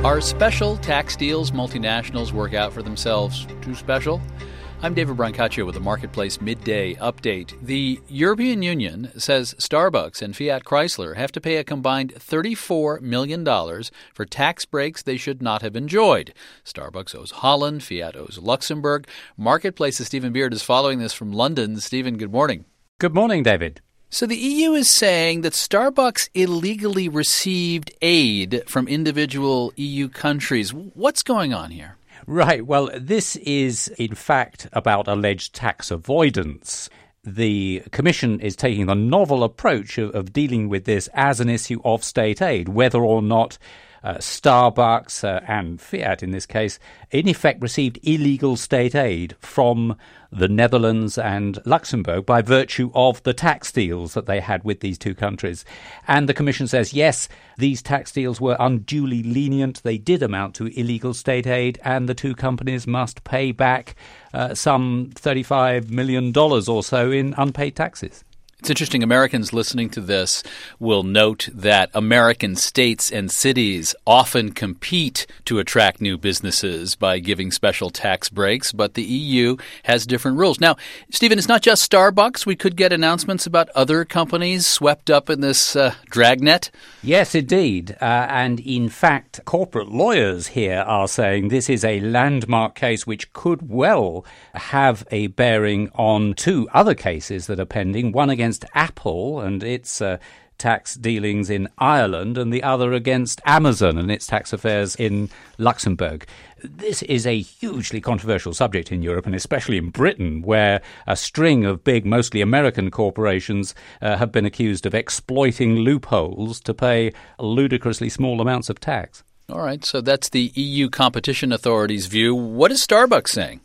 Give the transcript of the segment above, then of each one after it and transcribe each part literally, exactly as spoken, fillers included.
Are special tax deals multinationals work out for themselves too special? I'm David Brancaccio with the Marketplace Midday Update. The European Union says Starbucks and Fiat Chrysler have to pay a combined thirty-four million dollars for tax breaks they should not have enjoyed. Starbucks owes Holland, Fiat owes Luxembourg. Marketplace's Stephen Beard is following this from London. Stephen, good morning. Good morning, David. So the E U is saying that Starbucks illegally received aid from individual E U countries. What's going on here? Right. Well, this is, in fact, about alleged tax avoidance. The Commission is taking the novel approach of, of dealing with this as an issue of state aid, whether or not uh, Starbucks uh, and Fiat, in this case, in effect received illegal state aid from the Netherlands and Luxembourg by virtue of the tax deals that they had with these two countries. And the Commission says, yes, these tax deals were unduly lenient. They did amount to illegal state aid, and the two companies must pay back uh, some thirty-five million dollars or so in unpaid taxes. It's interesting. Americans listening to this will note that American states and cities often compete to attract new businesses by giving special tax breaks, but the E U has different rules. Now, Stephen, it's not just Starbucks. We could get announcements about other companies swept up in this uh, dragnet. Yes, indeed. Uh, and in fact, corporate lawyers here are saying this is a landmark case which could well have a bearing on two other cases that are pending, one against Apple and its uh, tax dealings in Ireland, and the other against Amazon and its tax affairs in Luxembourg. This is a hugely controversial subject in Europe, and especially in Britain, where a string of big, mostly American corporations uh, have been accused of exploiting loopholes to pay ludicrously small amounts of tax. All right, so that's the E U Competition Authority's view. What is Starbucks saying?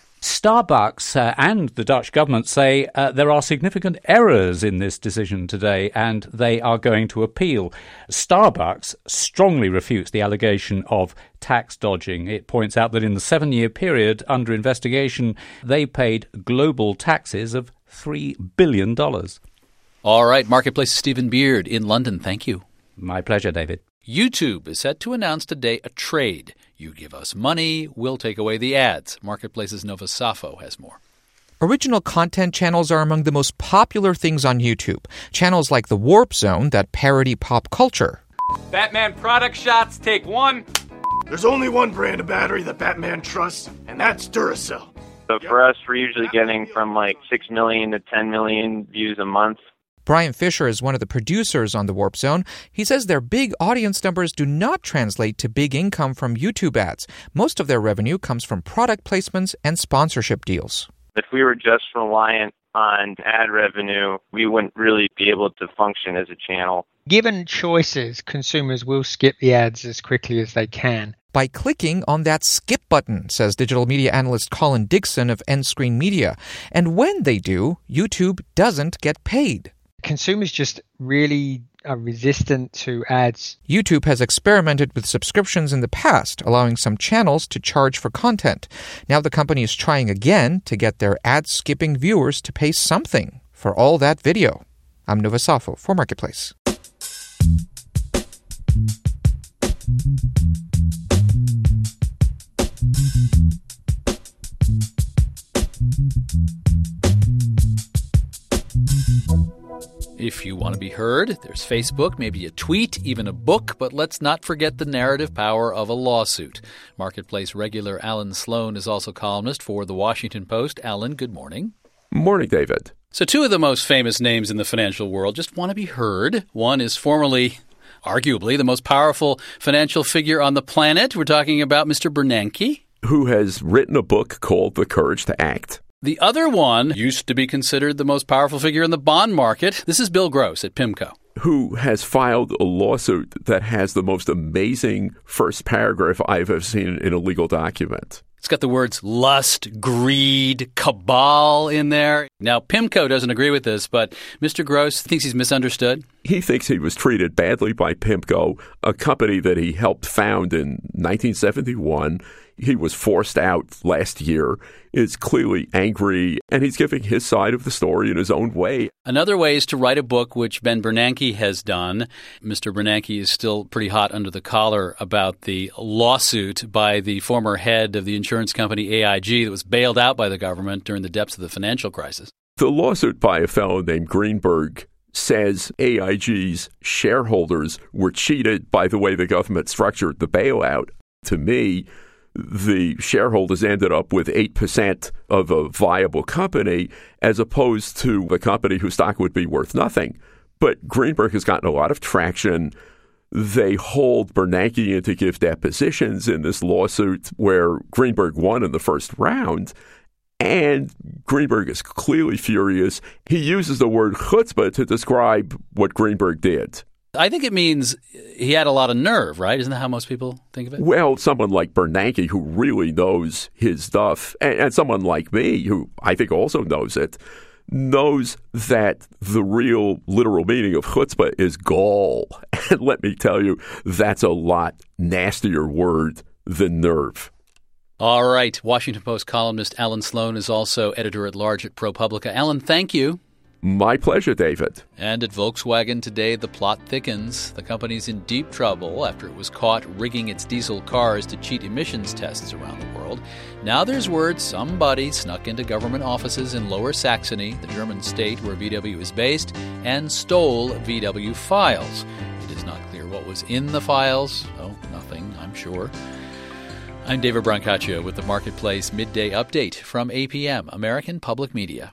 Starbucks uh, and the Dutch government say uh, there are significant errors in this decision today, and they are going to appeal. Starbucks strongly refutes the allegation of tax dodging. It points out that in the seven-year period under investigation, they paid global taxes of three billion dollars. All right, Marketplace's Stephen Beard in London. Thank you. My pleasure, David. YouTube is set to announce today a trade. You give us money, we'll take away the ads. Marketplace's Nova Safo has more. Original content channels are among the most popular things on YouTube. Channels like The Warp Zone that parody pop culture. Batman product shots, take one. There's only one brand of battery that Batman trusts, and that's Duracell. So for us, we're usually getting from like six million to ten million views a month. Brian Fisher is one of the producers on The Warp Zone. He says their big audience numbers do not translate to big income from YouTube ads. Most of their revenue comes from product placements and sponsorship deals. If we were just reliant on ad revenue, we wouldn't really be able to function as a channel. Given choices, consumers will skip the ads as quickly as they can. By clicking on that skip button, says digital media analyst Colin Dixon of Endscreen Media. And when they do, YouTube doesn't get paid. Consumers just really are resistant to ads. YouTube has experimented with subscriptions in the past, allowing some channels to charge for content. Now the company is trying again to get their ad-skipping viewers to pay something for all that video. I'm Nova Safo for Marketplace. If you want to be heard, there's Facebook, maybe a tweet, even a book, but let's not forget the narrative power of a lawsuit. Marketplace regular Alan Sloan is also columnist for The Washington Post. Alan, good morning. Morning, David. So two of the most famous names in the financial world just want to be heard. One is formerly, arguably, the most powerful financial figure on the planet. We're talking about Mister Bernanke, who has written a book called The Courage to Act. The other one used to be considered the most powerful figure in the bond market. This is Bill Gross at PIMCO, who has filed a lawsuit that has the most amazing first paragraph I've ever seen in a legal document. It's got the words lust, greed, cabal in there. Now, PIMCO doesn't agree with this, but Mister Gross thinks he's misunderstood. He thinks he was treated badly by PIMCO, a company that he helped found in nineteen seventy-one. He was forced out last year, is clearly angry, and he's giving his side of the story in his own way. Another way is to write a book, which Ben Bernanke has done. Mister Bernanke is still pretty hot under the collar about the lawsuit by the former head of the insurance company A I G that was bailed out by the government during the depths of the financial crisis. The lawsuit by a fellow named Greenberg says A I G's shareholders were cheated by the way the government structured the bailout. To me, the shareholders ended up with eight percent of a viable company as opposed to a company whose stock would be worth nothing. But Greenberg has gotten a lot of traction. They hold Bernanke in to give depositions in this lawsuit where Greenberg won in the first round. And Greenberg is clearly furious. He uses the word chutzpah to describe what Greenberg did. I think it means he had a lot of nerve, right? Isn't that how most people think of it? Well, someone like Bernanke, who really knows his stuff, and, and someone like me, who I think also knows it, knows that the real literal meaning of chutzpah is gall. And let me tell you, that's a lot nastier word than nerve. All right. Washington Post columnist Alan Sloan is also editor-at-large at ProPublica. Alan, thank you. My pleasure, David. And at Volkswagen today, the plot thickens. The company's in deep trouble after it was caught rigging its diesel cars to cheat emissions tests around the world. Now there's word somebody snuck into government offices in Lower Saxony, the German state where V W is based, and stole V W files. It is not clear what was in the files. Oh, nothing, I'm sure. I'm David Brancaccio with the Marketplace Midday Update from A P M, American Public Media.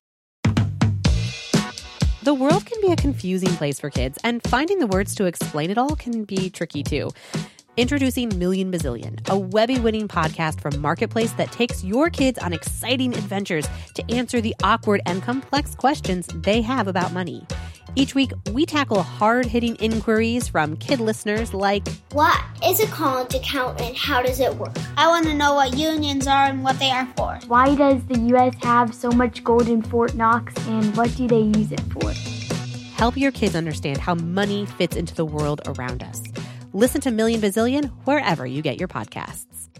The world can be a confusing place for kids, and finding the words to explain it all can be tricky too. Introducing Million Bazillion, a Webby-winning podcast from Marketplace that takes your kids on exciting adventures to answer the awkward and complex questions they have about money. Each week, we tackle hard-hitting inquiries from kid listeners like, what is a college account and how does it work? I want to know what unions are and what they are for. Why does the U S have so much gold in Fort Knox and what do they use it for? Help your kids understand how money fits into the world around us. Listen to Million Bazillion wherever you get your podcasts.